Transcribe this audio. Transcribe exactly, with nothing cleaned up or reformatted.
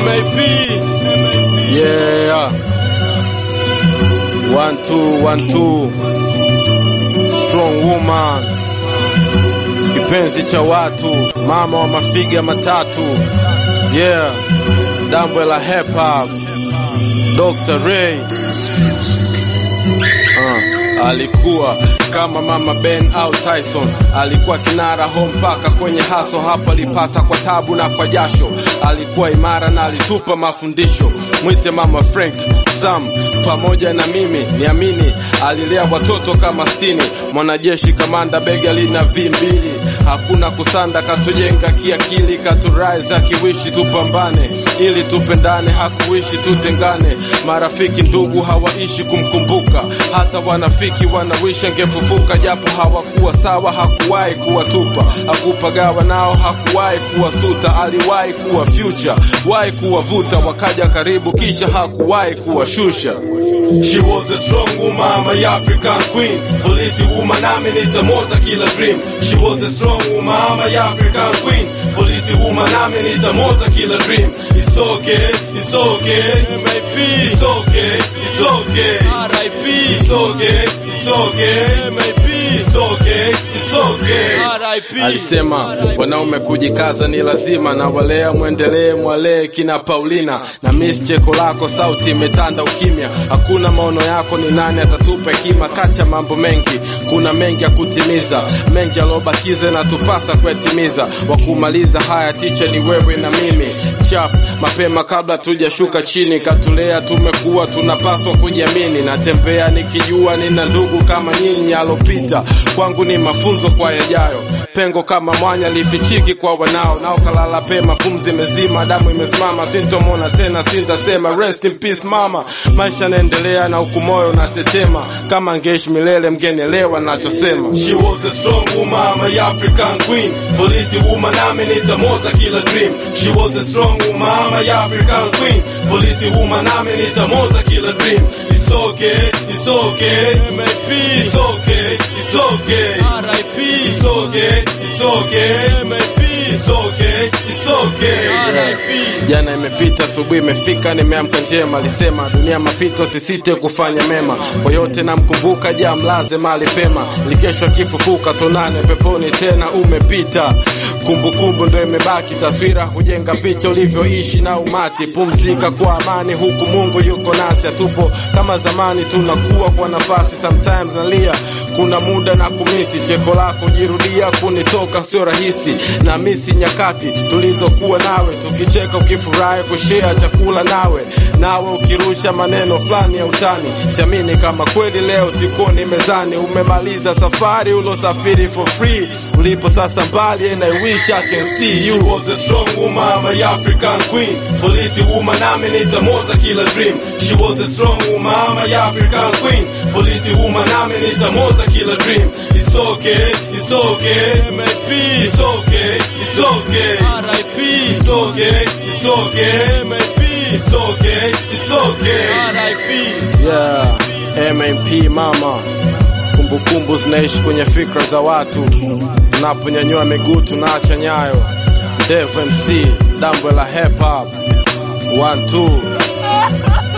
M A P. Yeah. One two one two. Strong woman. Kipenzi cha watu, mama wa mafiga matatu. Yeah. Dambwe la hip hop. Doctor Ray. Uh, alikuwa kama Mama Ben au Tyson, alikuwa kinara home mpaka kwenye haso. Hapa alipata kwa tabu na kwa jasho, alikuwa imara na alitupa mafundisho. Mwite Mama Frank, Sam pamoja na mimi, niamini alilea watoto kama stini. Mwanajeshi kamanda, bega lina V mbili. Hakuna kusanda, katujenga kiakili, katurize akiwishi tupambane ili tupendane, hakuishi tutengane. Marafiki ndugu hawaishi kumkumbuka, hata wanafiki wanawishi angefufuka. Japo hawakuwa sawa, hakuwahi kuwatupa, hakupagawa nao, hakuwahi kuwasuta. Aliwahi kuwa future, wahi kuwavuta, wakaja karibu kisha hakuwahi kuwashusha. She was a strong woman, my African queen. Police woman, nami nitamota kila dream. She was a strong woman, my African queen. Police woman, nami nitamota kila dream. It's okay, it's okay, M A P. It's okay, it's okay, R I P. It's okay, it's okay, M A P. It's okay, it's okay, R I P. Alisema wanaume kujikaza ni lazima, na walea muendelee mwalee kina Paulina. Na miss cheko lako, sauti imetanda ukimya. Hakuna maono yako, ni nani atatupa hekima? Kacha mambo mengi, kuna mengi ya kutimiza, mengi alobakize na tupasa kuyatimiza. Wakumaliza haya teacher ni wewe na mimi. Chap mapema kabla tujashuka chini, katulea tumekuwa tunapaswa kujiamini. Natembea nikijua nina ndugu kama nyinyi, alopita kwangu ni mafunzo kwa yajayo. Pengo kama mwanya lifichiki kwa wanao, nao kalala pema, pumzi mezima, damu imesimama. Sintomona tena, sintasema rest in peace mama. Maisha naendelea na huku moyo natetema, kama ngeshi milele mgenielewa nachosema. She was a strong woman, my African queen. Police woman, nami nitamota kila dream. She was a strong woman, my African queen. Police woman, nami nitamota kila dream. It's okay, it's okay, M A P. It's okay, it's okay, R I P. It's okay, it's okay, M A P. It's okay, it's okay, R I P. Jana imepita, asubuhi imefika, nimeamka njema. Alisema dunia mapito, sisite kufanya mema. Kwa yote namkumbuka, ja mlaze mali pema. Likesho kifufuka, tonane peponi tena. Umepita, kumbukumbu ndo imebaki, taswira hujenga picha ulivyoishi na umati. Pumzika kwa amani, huku Mungu yuko nasi. Tupo kama zamani, tunakuwa kwa nafasi. Sometimes nalia, kuna muda na kumisi. Cheko lako jirudia, kunitoka sio rahisi. Na misi nyakati tulizokuwa nawe, tukicheka ukifurahi kushare chakula nawe. Nawe ukirusha maneno fulani ya utani, siamini kama kweli leo sikuoni mezani. Umemaliza safari ulosafiri for free, ulipo sasa mbali and I wish I can see you. She was a strong woman, my African queen. Police woman, nami nitamota kila dream. She was a strong woman, my African queen. Police woman, nami nitamota kila dream. It's okay, it's okay, M A P. It's okay, it's okay, R I P. It's okay, it's okay, M A P. It's okay, it's okay, R I P. Yeah, M A P mama. Kumbukumbu zinaishi kwenye fikra za watu. Tunaponyanyua miguu tunaacha nyayo. Dev M C, Dambwe la hip hop. One two.